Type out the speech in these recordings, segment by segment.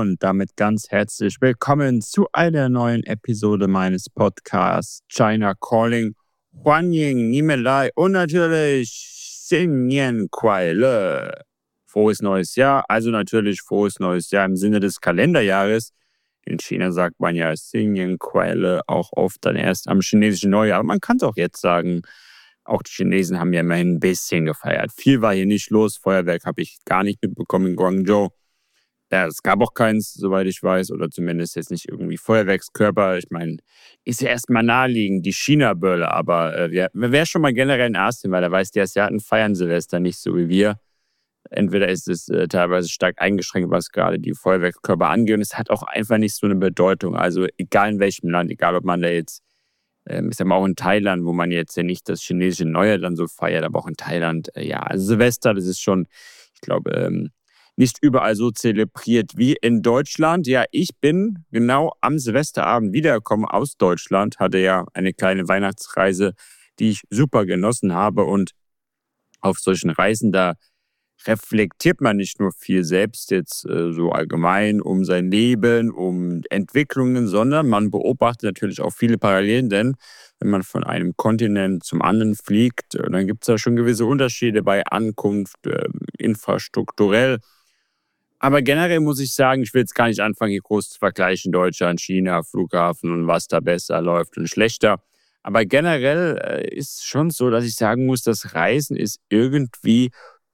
und damit ganz herzlich willkommen zu einer neuen Episode meines Podcasts China Calling. Huanying Nimelai und natürlich Xinyan Kuai Le. Frohes neues Jahr, also natürlich frohes neues Jahr im Sinne des Kalenderjahres. In China sagt man ja Xinyan Kuai Le auch oft dann erst am chinesischen Neujahr. Aber man kann es auch jetzt sagen. Auch die Chinesen haben ja immerhin ein bisschen gefeiert. Viel war hier nicht los. Feuerwerk habe ich gar nicht mitbekommen in Guangzhou. Ja, es gab auch keins, soweit ich weiß, oder zumindest jetzt nicht irgendwie Feuerwerkskörper. Ich meine, ist ja erstmal naheliegend, die China-Bölle, aber wer schon mal generell in Asien war, der weiß, die Asiaten feiern Silvester nicht so wie wir. Entweder ist es teilweise stark eingeschränkt, was gerade die Feuerwerkskörper angeht, und es hat auch einfach nicht so eine Bedeutung. Also egal in welchem Land, egal ob man da jetzt, ich sag mal auch in Thailand, wo man jetzt ja nicht das chinesische Neujahr dann so feiert, aber auch in Thailand, ja, also Silvester, das ist schon, ich glaube, nicht überall so zelebriert wie in Deutschland. Ja, ich bin genau am Silvesterabend wiedergekommen aus Deutschland, hatte ja eine kleine Weihnachtsreise, die ich super genossen habe, und auf solchen Reisen, da reflektiert man nicht nur viel selbst jetzt so allgemein um sein Leben, um Entwicklungen, sondern man beobachtet natürlich auch viele Parallelen, denn wenn man von einem Kontinent zum anderen fliegt, dann gibt es da schon gewisse Unterschiede bei Ankunft, infrastrukturell. Aber generell muss ich sagen, ich will jetzt gar nicht anfangen, hier groß zu vergleichen, Deutschland, China, Flughafen und was da besser läuft und schlechter. Aber generell ist es schon so, dass ich sagen muss, das Reisen ist irgendwie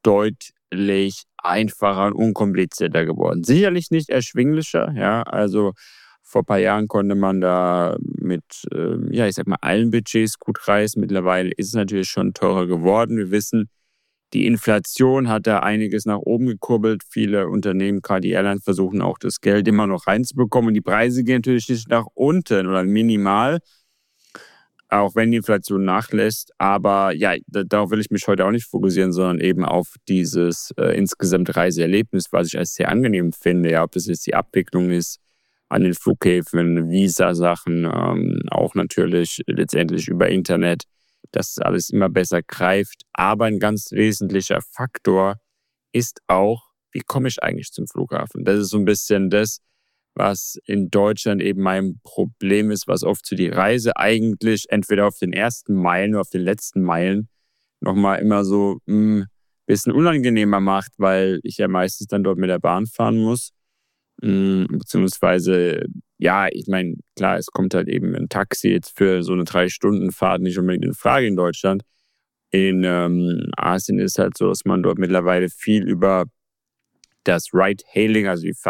deutlich einfacher und unkomplizierter geworden. Sicherlich nicht erschwinglicher, ja, also vor ein paar Jahren konnte man da mit, ich sag mal, allen Budgets gut reisen. Mittlerweile ist es natürlich schon teurer geworden. Wir wissen, die Inflation hat da einiges nach oben gekurbelt. Viele Unternehmen, gerade die Airlines, versuchen auch das Geld immer noch reinzubekommen. Und die Preise gehen natürlich nicht nach unten oder minimal, auch wenn die Inflation nachlässt. Aber ja, darauf will ich mich heute auch nicht fokussieren, sondern eben auf dieses insgesamt Reiseerlebnis, was ich als sehr angenehm finde. Ja, ob das jetzt die Abwicklung ist an den Flughäfen, Visa-Sachen, auch natürlich letztendlich über Internet, dass alles immer besser greift. Aber ein ganz wesentlicher Faktor ist auch, wie komme ich eigentlich zum Flughafen? Das ist so ein bisschen das, was in Deutschland eben mein Problem ist, was oft so die Reise eigentlich entweder auf den ersten Meilen oder auf den letzten Meilen nochmal immer so ein bisschen unangenehmer macht, weil ich ja meistens dann dort mit der Bahn fahren muss. Beziehungsweise, ja, ich meine, klar, es kommt halt eben ein Taxi jetzt für so eine 3-Stunden-Fahrt nicht unbedingt in Frage in Deutschland. In Asien ist halt so, dass man dort mittlerweile viel über das Ride-Hailing, also die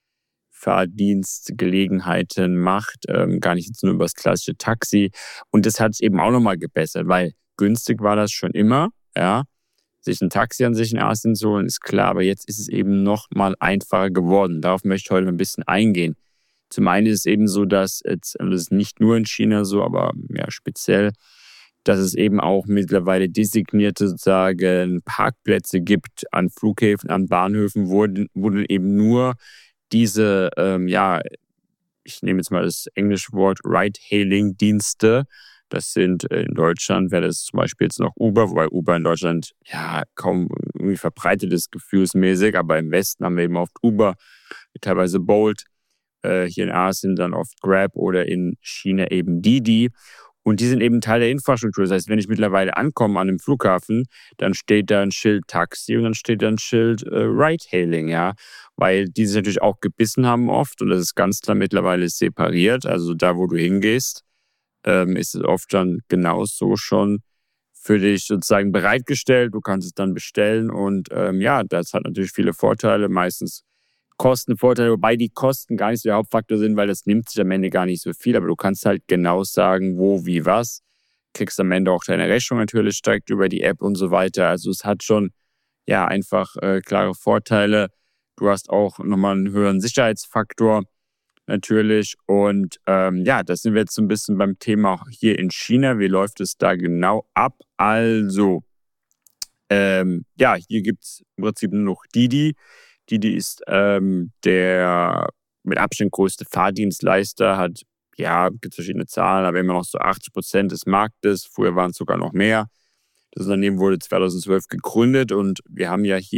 Fahrdienstgelegenheiten macht, gar nicht jetzt nur über das klassische Taxi. Und das hat es eben auch nochmal gebessert, weil günstig war das schon immer, ja. Sich ein Taxi an sich in Asien zu holen, ist klar, aber jetzt ist es eben noch mal einfacher geworden. Darauf möchte ich heute ein bisschen eingehen. Zum einen ist es eben so, dass das ist nicht nur in China so, aber ja, speziell, dass es eben auch mittlerweile designierte sozusagen Parkplätze gibt an Flughäfen, an Bahnhöfen, wo dann eben nur diese, ich nehme jetzt mal das englische Wort Ride-Hailing-Dienste. Das sind in Deutschland, wäre das zum Beispiel jetzt noch Uber, wobei Uber in Deutschland ja kaum irgendwie verbreitet ist, gefühlsmäßig. Aber im Westen haben wir eben oft Uber, teilweise Bolt, hier in Asien dann oft Grab oder in China eben Didi. Und die sind eben Teil der Infrastruktur. Das heißt, wenn ich mittlerweile ankomme an einem Flughafen, dann steht da ein Schild Taxi und dann steht da ein Schild Ride-Hailing, ja. Weil die sich natürlich auch gebissen haben oft, und das ist ganz klar mittlerweile separiert. Also da, wo du hingehst, ist es oft dann genauso schon für dich sozusagen bereitgestellt. Du kannst es dann bestellen und das hat natürlich viele Vorteile, meistens Kostenvorteile, wobei die Kosten gar nicht so der Hauptfaktor sind, weil das nimmt sich am Ende gar nicht so viel, aber du kannst halt genau sagen, wo, wie, was. Kriegst am Ende auch deine Rechnung natürlich direkt über die App und so weiter. Also es hat schon einfach klare Vorteile. Du hast auch nochmal einen höheren Sicherheitsfaktor natürlich. Und da sind wir jetzt so ein bisschen beim Thema hier in China. Wie läuft es da genau ab? Also, hier gibt es im Prinzip nur noch Didi. Didi ist der mit Abstand größte Fahrdienstleister, gibt es verschiedene Zahlen, aber immer noch so 80% des Marktes. Früher waren es sogar noch mehr. Das Unternehmen wurde 2012 gegründet und wir haben ja hier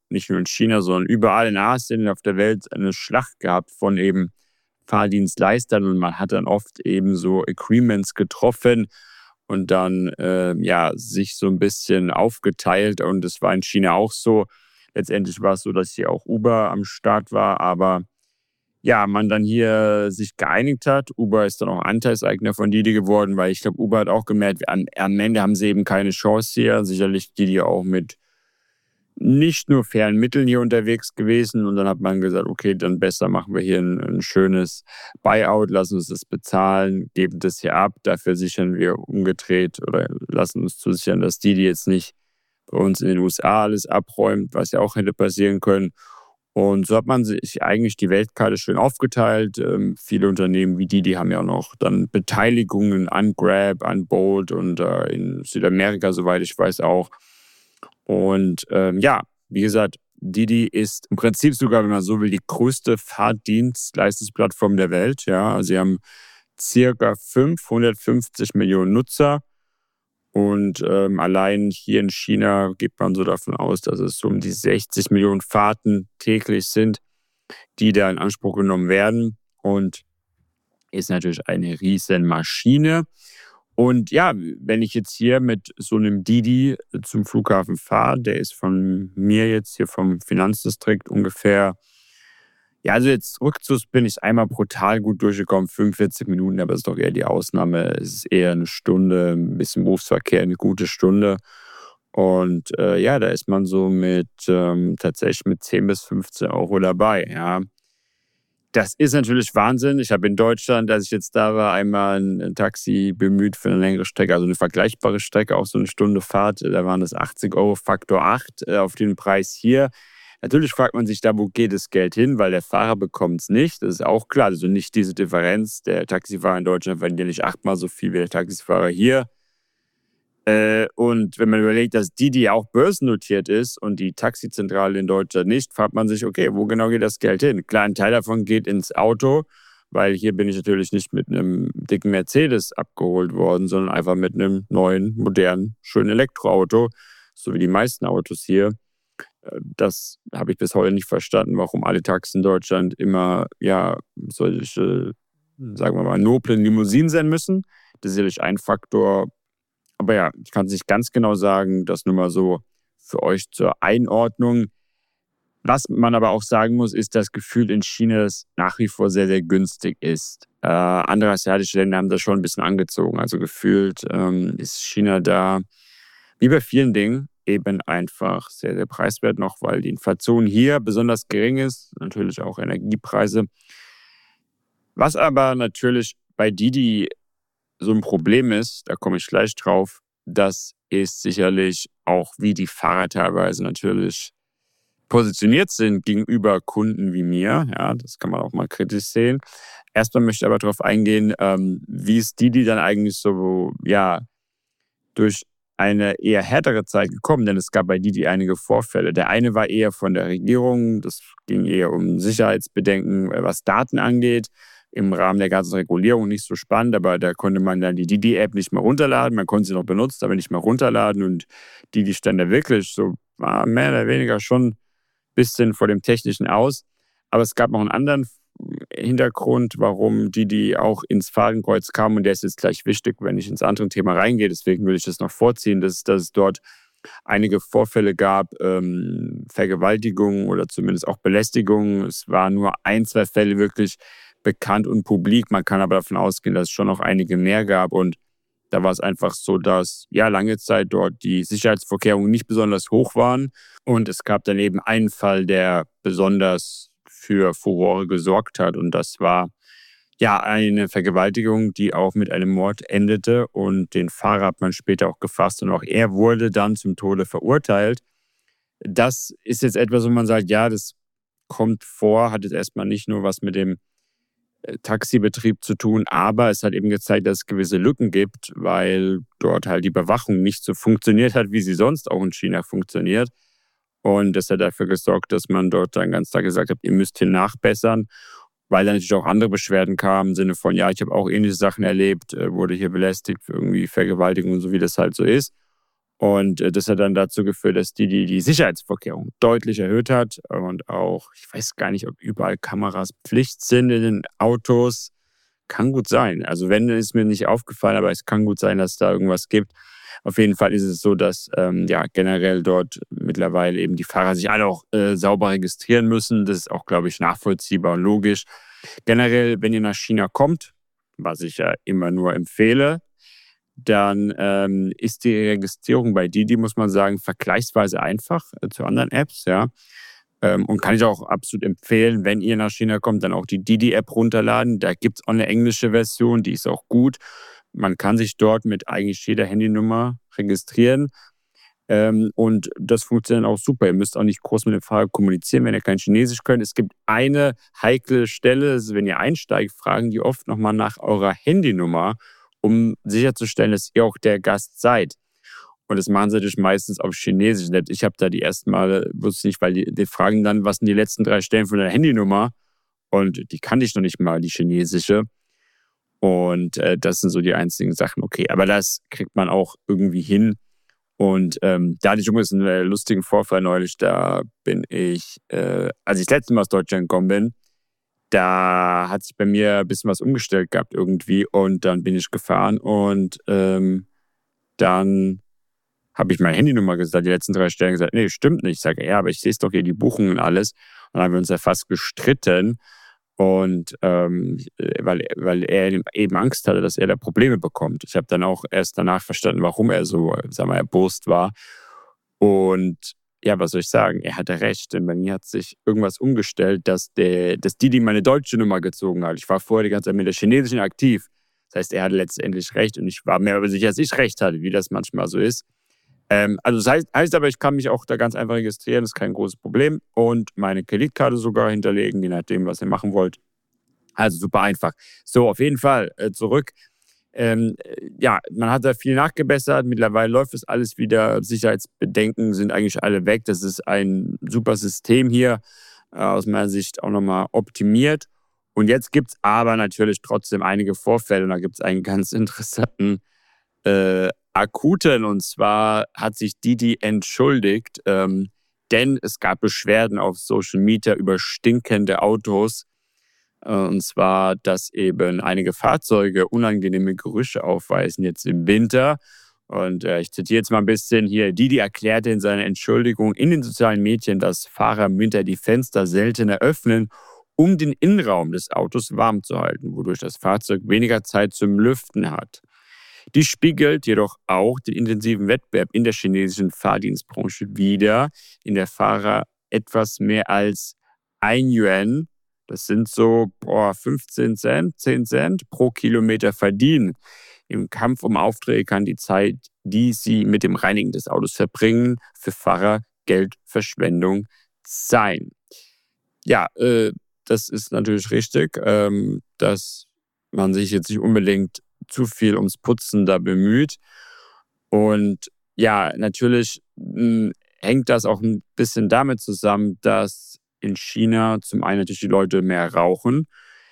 nicht nur in China, sondern überall in Asien und auf der Welt eine Schlacht gehabt von eben Fahrdienstleistern und man hat dann oft eben so Agreements getroffen und dann sich so ein bisschen aufgeteilt und es war in China auch so. Letztendlich war es so, dass hier auch Uber am Start war, aber ja, man dann hier sich geeinigt hat. Uber ist dann auch Anteilseigner von Didi geworden, weil ich glaube, Uber hat auch gemerkt, am Ende haben sie eben keine Chance hier. Sicherlich Didi auch mit nicht nur fairen Mitteln hier unterwegs gewesen. Und dann hat man gesagt, okay, dann besser machen wir hier ein schönes Buyout, lassen uns das bezahlen, geben das hier ab. Dafür sichern wir umgedreht oder lassen uns zusichern, dass Didi jetzt nicht bei uns in den USA alles abräumt, was ja auch hätte passieren können. Und so hat man sich eigentlich die Weltkarte schön aufgeteilt. Viele Unternehmen wie die haben ja auch noch dann Beteiligungen an Grab, an Bolt und in Südamerika, soweit ich weiß, auch. Und wie gesagt, Didi ist im Prinzip sogar, wenn man so will, die größte Fahrdienstleistungsplattform der Welt. Ja, also sie haben circa 550 Millionen Nutzer. Und allein hier in China geht man so davon aus, dass es so um die 60 Millionen Fahrten täglich sind, die da in Anspruch genommen werden. Und ist natürlich eine riesen Maschine. Und ja, wenn ich jetzt hier mit so einem Didi zum Flughafen fahre, der ist von mir jetzt hier vom Finanzdistrikt ungefähr, ja, also jetzt rückzugs bin ich einmal brutal gut durchgekommen, 45 Minuten, aber das ist doch eher die Ausnahme. Es ist eher eine Stunde, ein bisschen Berufsverkehr, eine gute Stunde. Und da ist man so tatsächlich mit 10 bis 15 Euro dabei, ja. Das ist natürlich Wahnsinn. Ich habe in Deutschland, als ich jetzt da war, einmal ein Taxi bemüht für eine längere Strecke, also eine vergleichbare Strecke, auch so eine Stunde Fahrt. Da waren das 80 Euro Faktor 8 auf den Preis hier. Natürlich fragt man sich da, wo geht das Geld hin, weil der Fahrer bekommt es nicht. Das ist auch klar, also nicht diese Differenz. Der Taxifahrer in Deutschland verdient ja nicht 8-mal so viel wie der Taxifahrer hier. Und wenn man überlegt, dass Didi auch börsennotiert ist und die Taxizentrale in Deutschland nicht, fragt man sich, okay, wo genau geht das Geld hin? Klar, ein Teil davon geht ins Auto, weil hier bin ich natürlich nicht mit einem dicken Mercedes abgeholt worden, sondern einfach mit einem neuen, modernen, schönen Elektroauto, so wie die meisten Autos hier. Das habe ich bis heute nicht verstanden, warum alle Taxen in Deutschland immer solche, sagen wir mal, noblen Limousinen sein müssen. Das ist sicherlich ein Faktor. Aber ja, ich kann es nicht ganz genau sagen, das nur mal so für euch zur Einordnung. Was man aber auch sagen muss, ist, dass Gefühl in China das nach wie vor sehr, sehr günstig ist. Andere asiatische Länder haben das schon ein bisschen angezogen. Also gefühlt ist China da, wie bei vielen Dingen, eben einfach sehr, sehr preiswert noch, weil die Inflation hier besonders gering ist. Natürlich auch Energiepreise. Was aber natürlich bei Didi so ein Problem ist, da komme ich gleich drauf, das ist sicherlich auch, wie die Fahrer teilweise natürlich positioniert sind gegenüber Kunden wie mir. Ja, das kann man auch mal kritisch sehen. Erstmal möchte ich aber darauf eingehen, wie ist Didi dann eigentlich so, durch eine eher härtere Zeit gekommen, denn es gab bei Didi einige Vorfälle. Der eine war eher von der Regierung, das ging eher um Sicherheitsbedenken, was Daten angeht. Im Rahmen der ganzen Regulierung nicht so spannend, aber da konnte man dann die Didi-App nicht mehr runterladen. Man konnte sie noch benutzen, aber nicht mehr runterladen. Und Didi stand da wirklich so mehr oder weniger schon ein bisschen vor dem Technischen aus. Aber es gab noch einen anderen Hintergrund, warum Didi auch ins Fadenkreuz kam. Und der ist jetzt gleich wichtig, wenn ich ins andere Thema reingehe. Deswegen würde ich das noch vorziehen, dass es dort einige Vorfälle gab, Vergewaltigungen oder zumindest auch Belästigungen. Es waren nur 1-2 Fälle wirklich bekannt und publik. Man kann aber davon ausgehen, dass es schon noch einige mehr gab. Und da war es einfach so, dass lange Zeit dort die Sicherheitsvorkehrungen nicht besonders hoch waren. Und es gab dann eben einen Fall, der besonders für Furore gesorgt hat. Und das war eine Vergewaltigung, die auch mit einem Mord endete. Und den Fahrer hat man später auch gefasst. Und auch er wurde dann zum Tode verurteilt. Das ist jetzt etwas, wo man sagt, ja, das kommt vor, hat jetzt erstmal nicht nur was mit dem Taxibetrieb zu tun, aber es hat eben gezeigt, dass es gewisse Lücken gibt, weil dort halt die Überwachung nicht so funktioniert hat, wie sie sonst auch in China funktioniert. Und das hat dafür gesorgt, dass man dort dann ganz klar gesagt hat, ihr müsst hier nachbessern, weil dann natürlich auch andere Beschwerden kamen, im Sinne von, ich habe auch ähnliche Sachen erlebt, wurde hier belästigt, irgendwie Vergewaltigung, so wie das halt so ist. Und das hat dann dazu geführt, dass die Sicherheitsvorkehrungen deutlich erhöht hat. Und auch, ich weiß gar nicht, ob überall Kameras Pflicht sind in den Autos. Kann gut sein. Also wenn, ist mir nicht aufgefallen, aber es kann gut sein, dass es da irgendwas gibt. Auf jeden Fall ist es so, dass generell dort mittlerweile eben die Fahrer sich alle auch sauber registrieren müssen. Das ist auch, glaube ich, nachvollziehbar und logisch. Generell, wenn ihr nach China kommt, was ich ja immer nur empfehle, dann ist die Registrierung bei Didi, muss man sagen, vergleichsweise einfach zu anderen Apps, ja. Und kann ich auch absolut empfehlen, wenn ihr nach China kommt, dann auch die Didi-App runterladen. Da gibt es auch eine englische Version, die ist auch gut. Man kann sich dort mit eigentlich jeder Handynummer registrieren. Und das funktioniert auch super. Ihr müsst auch nicht groß mit dem Fahrer kommunizieren, wenn ihr kein Chinesisch könnt. Es gibt eine heikle Stelle, also wenn ihr einsteigt, fragen die oft nochmal nach eurer Handynummer, um sicherzustellen, dass ihr auch der Gast seid. Und das machen sie natürlich meistens auf Chinesisch. Ich habe da die ersten Male, wusste nicht, weil die fragen dann, was sind die letzten 3 Stellen von der Handynummer? Und die kannte ich noch nicht mal, die chinesische. Und das sind so die einzigen Sachen. Okay, aber das kriegt man auch irgendwie hin. Und da hatte ich übrigens einen lustigen Vorfall neulich. Da bin ich, als ich das letzte Mal aus Deutschland gekommen bin, da hat sich bei mir ein bisschen was umgestellt gehabt irgendwie. Und dann bin ich gefahren und dann habe ich meine Handynummer gesagt, die letzten 3 Stellen gesagt, nee, stimmt nicht. Ich sage, ja, aber ich sehe es doch hier, die Buchungen und alles. Und dann haben wir uns ja fast gestritten. Und weil er eben Angst hatte, dass er da Probleme bekommt. Ich habe dann auch erst danach verstanden, warum er so, sagen wir, erbost war. Und ja, was soll ich sagen? Er hatte recht, denn bei mir hat sich irgendwas umgestellt, dass Didi meine deutsche Nummer gezogen hat. Ich war vorher die ganze Zeit mit der chinesischen aktiv. Das heißt, er hatte letztendlich recht und ich war mir aber sicher, dass ich recht hatte, wie das manchmal so ist. Also das heißt aber, ich kann mich auch da ganz einfach registrieren, das ist kein großes Problem. Und meine Kreditkarte sogar hinterlegen, je nachdem, was ihr machen wollt. Also super einfach. So, auf jeden Fall zurück. Ja, man hat da viel nachgebessert. Mittlerweile läuft es alles wieder. Sicherheitsbedenken sind eigentlich alle weg. Das ist ein super System hier, aus meiner Sicht auch nochmal optimiert. Und jetzt gibt es aber natürlich trotzdem einige Vorfälle. Und da gibt es einen ganz interessanten akuten. Und zwar hat sich Didi entschuldigt, denn es gab Beschwerden auf Social Media über stinkende Autos. Und zwar, dass eben einige Fahrzeuge unangenehme Gerüche aufweisen jetzt im Winter. Und ich zitiere jetzt mal ein bisschen hier. Didi erklärte in seiner Entschuldigung in den sozialen Medien, dass Fahrer im Winter die Fenster seltener öffnen, um den Innenraum des Autos warm zu halten, wodurch das Fahrzeug weniger Zeit zum Lüften hat. Dies spiegelt jedoch auch den intensiven Wettbewerb in der chinesischen Fahrdienstbranche wider, in der Fahrer etwas mehr als 1 Yuan, das sind so 15 Cent, 10 Cent pro Kilometer verdienen. Im Kampf um Aufträge kann die Zeit, die sie mit dem Reinigen des Autos verbringen, für Fahrer Geldverschwendung sein. Ja, das ist natürlich richtig, dass man sich jetzt nicht unbedingt zu viel ums Putzen da bemüht. Und ja, natürlich hängt das auch ein bisschen damit zusammen, dass in China zum einen natürlich die Leute mehr rauchen.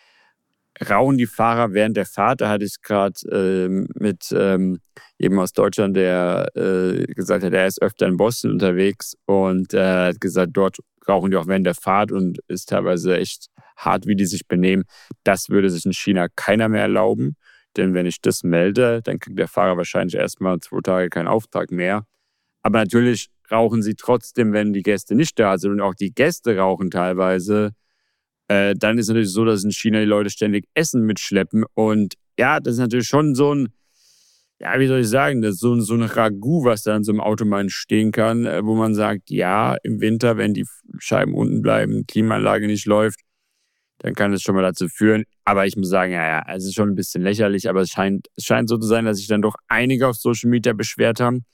Rauchen die Fahrer während der Fahrt? Da hatte ich gerade mit jemandem aus Deutschland, der gesagt hat, er ist öfter in Boston unterwegs und hat gesagt, dort rauchen die auch während der Fahrt und ist teilweise echt hart, wie die sich benehmen. Das würde sich in China keiner mehr erlauben. Denn wenn ich das melde, dann kriegt der Fahrer wahrscheinlich erstmal 2 Tage keinen Auftrag mehr. Aber natürlich rauchen sie trotzdem, wenn die Gäste nicht da sind und auch die Gäste rauchen teilweise. Dann ist es natürlich so, dass in China die Leute ständig Essen mitschleppen. Und ja, das ist natürlich schon so ein, ja, wie soll ich sagen, das ist so ein Ragout, was da in so einem Auto mal entstehen kann, wo man sagt, ja, im Winter, wenn die Scheiben unten bleiben, Klimaanlage nicht läuft, dann kann das schon mal dazu führen. Aber ich muss sagen, ja, es ist schon ein bisschen lächerlich, aber es scheint so zu sein, dass sich dann doch einige auf Social Media beschwert haben.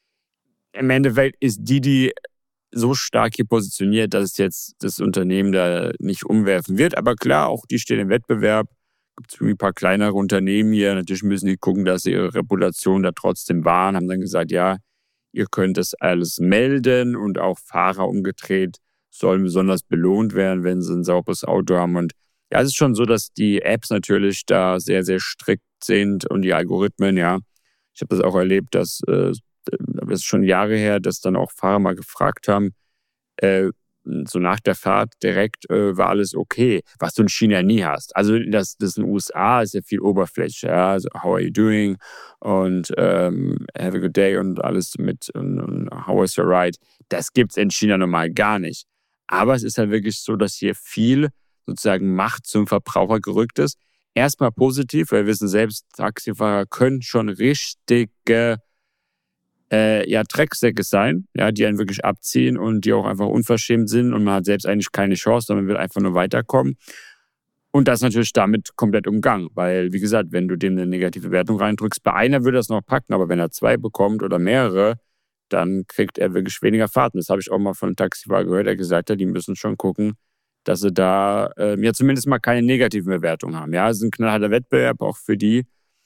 Im Endeffekt ist Didi so stark hier positioniert, dass jetzt das Unternehmen da nicht umwerfen wird. Aber klar, auch die stehen im Wettbewerb. Es gibt ein paar kleinere Unternehmen hier. Natürlich müssen die gucken, dass sie ihre Reputation da trotzdem wahren. Haben dann gesagt, ja, ihr könnt das alles melden und auch Fahrer umgedreht sollen besonders belohnt werden, wenn sie ein sauberes Auto haben. Und ja, es ist schon so, dass die Apps natürlich da sehr, sehr strikt sind und die Algorithmen, ja. Ich habe das auch erlebt, dass das ist schon Jahre her, dass dann auch Fahrer mal gefragt haben, so nach der Fahrt direkt war alles okay, was du in China nie hast. Also das in den USA ist ja viel Oberfläche, ja, also how are you doing und have a good day und alles mit und how is your ride. Das gibt's in China normal gar nicht. Aber es ist halt wirklich so, dass hier viel sozusagen Macht zum Verbraucher gerückt ist. Erstmal positiv, weil wir wissen selbst, Taxifahrer können schon richtige Drecksäcke sein, ja, die einen wirklich abziehen und die auch einfach unverschämt sind und man hat selbst eigentlich keine Chance, sondern will einfach nur weiterkommen. Und das natürlich damit komplett umgangen, weil, wie gesagt, wenn du dem eine negative Wertung reindrückst, bei einer würde er es noch packen, aber wenn er 2 bekommt oder mehrere, dann kriegt er wirklich weniger Fahrten. Das habe ich auch mal von einem Taxifahrer gehört, der gesagt hat, die müssen schon gucken, dass sie da ja zumindest mal keine negativen Bewertungen haben. Ja, es ist ein knallharter Wettbewerb auch für die.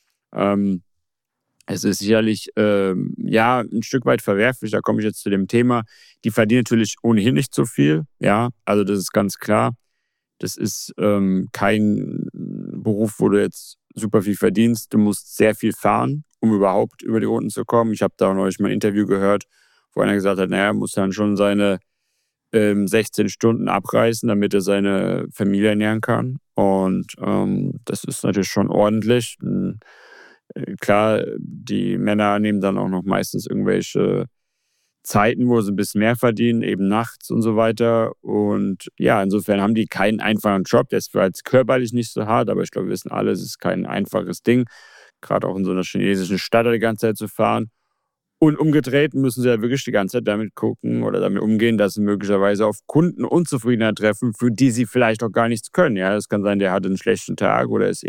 Es ist sicherlich ein Stück weit verwerflich, da komme ich jetzt zu dem Thema. Die verdienen natürlich ohnehin nicht so viel, ja, also das ist ganz klar. Das ist kein Beruf, wo du jetzt super viel verdienst. Du musst sehr viel fahren, um überhaupt über die Runden zu kommen. Ich habe da neulich mal ein Interview gehört, wo einer gesagt hat, naja, muss dann schon seine 16 Stunden abreißen, damit er seine Familie ernähren kann. Und das ist natürlich schon ordentlich. Klar, die Männer nehmen dann auch noch meistens irgendwelche Zeiten, wo sie ein bisschen mehr verdienen, eben nachts und so weiter. Und ja, insofern haben die keinen einfachen Job. Der ist vielleicht körperlich nicht so hart, aber ich glaube, wir wissen alle, es ist kein einfaches Ding, gerade auch in so einer chinesischen Stadt die ganze Zeit zu fahren. Und umgedreht müssen sie ja wirklich die ganze Zeit damit gucken oder damit umgehen, dass sie möglicherweise auf Kundenunzufriedenheit treffen, für die sie vielleicht auch gar nichts können. Ja, es kann sein, der hat einen schlechten Tag oder ist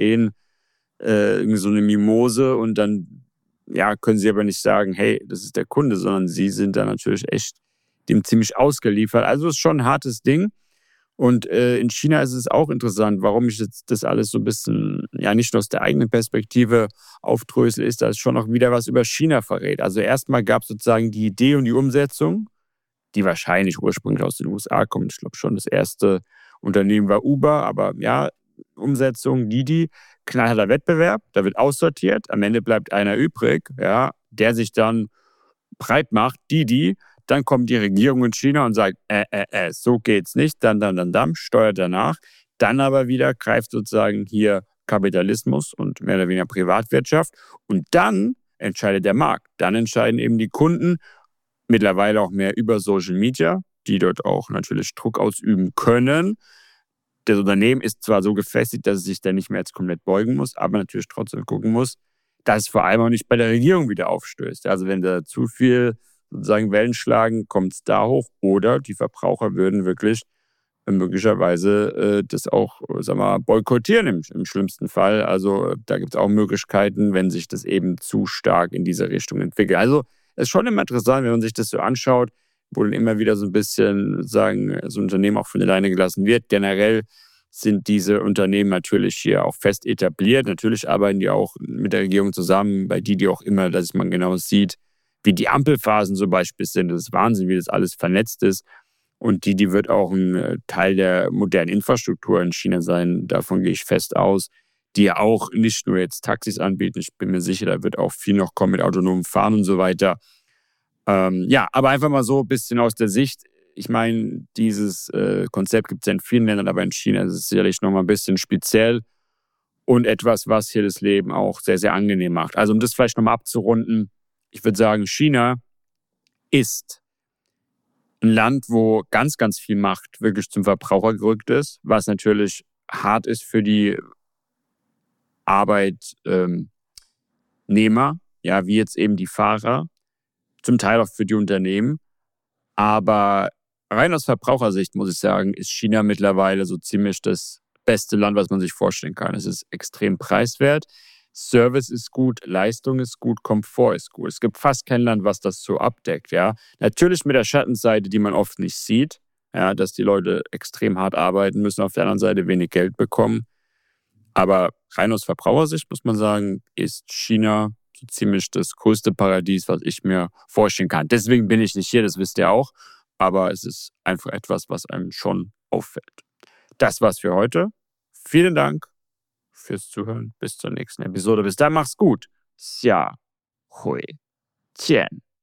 irgendwie so eine Mimose und dann können sie aber nicht sagen, hey, das ist der Kunde, sondern sie sind da natürlich echt dem ziemlich ausgeliefert. Also es ist schon ein hartes Ding. Und in China ist es auch interessant, warum ich jetzt das alles so ein bisschen, nicht nur aus der eigenen Perspektive aufdrösel, ist, dass es schon auch wieder was über China verrät. Also erstmal gab es sozusagen die Idee und die Umsetzung, die wahrscheinlich ursprünglich aus den USA kommt. Ich glaube schon, das erste Unternehmen war Uber, aber ja, Umsetzung, Didi, knallharter Wettbewerb, da wird aussortiert, am Ende bleibt einer übrig, ja, der sich dann breit macht, Didi, dann kommt die Regierung in China und sagt, so geht's nicht, dann, steuert danach, dann aber wieder greift sozusagen hier Kapitalismus und mehr oder weniger Privatwirtschaft und dann entscheidet der Markt, dann entscheiden eben die Kunden, mittlerweile auch mehr über Social Media, die dort auch natürlich Druck ausüben können. Das Unternehmen ist zwar so gefestigt, dass es sich dann nicht mehr jetzt komplett beugen muss, aber natürlich trotzdem gucken muss, dass es vor allem auch nicht bei der Regierung wieder aufstößt. Also wenn da zu viel sozusagen Wellen schlagen, kommt es da hoch. Oder die Verbraucher würden wirklich möglicherweise das auch, boykottieren im schlimmsten Fall. Also da gibt es auch Möglichkeiten, wenn sich das eben zu stark in diese Richtung entwickelt. Also es ist schon immer interessant, wenn man sich das so anschaut, wo dann immer wieder so ein bisschen so ein Unternehmen auch von alleine gelassen wird. Generell sind diese Unternehmen natürlich hier auch fest etabliert. Natürlich arbeiten die auch mit der Regierung zusammen, bei die auch immer, dass man genau sieht, wie die Ampelphasen zum Beispiel sind. Das ist Wahnsinn, wie das alles vernetzt ist. Und die wird auch ein Teil der modernen Infrastruktur in China sein. Davon gehe ich fest aus. Die ja auch nicht nur jetzt Taxis anbieten. Ich bin mir sicher, da wird auch viel noch kommen mit autonomem Fahren und so weiter. Aber einfach mal so ein bisschen aus der Sicht. Ich meine, dieses Konzept gibt es ja in vielen Ländern, aber in China ist es sicherlich noch mal ein bisschen speziell und etwas, was hier das Leben auch sehr, sehr angenehm macht. Also um das vielleicht noch mal abzurunden, ich würde sagen, China ist ein Land, wo ganz, ganz viel Macht wirklich zum Verbraucher gerückt ist, was natürlich hart ist für die Arbeitnehmer, wie jetzt eben die Fahrer, zum Teil auch für die Unternehmen. Aber rein aus Verbrauchersicht muss ich sagen, ist China mittlerweile so ziemlich das beste Land, was man sich vorstellen kann. Es ist extrem preiswert, Service ist gut, Leistung ist gut, Komfort ist gut. Es gibt fast kein Land, was das so abdeckt. Ja? Natürlich mit der Schattenseite, die man oft nicht sieht, ja, dass die Leute extrem hart arbeiten müssen, auf der anderen Seite wenig Geld bekommen. Aber rein aus Verbrauchersicht muss man sagen, ist China so ziemlich das größte Paradies, was ich mir vorstellen kann. Deswegen bin ich nicht hier, das wisst ihr auch. Aber es ist einfach etwas, was einem schon auffällt. Das war's für heute. Vielen Dank fürs Zuhören. Bis zur nächsten Episode. Bis dann, mach's gut. Xia Hui Qian.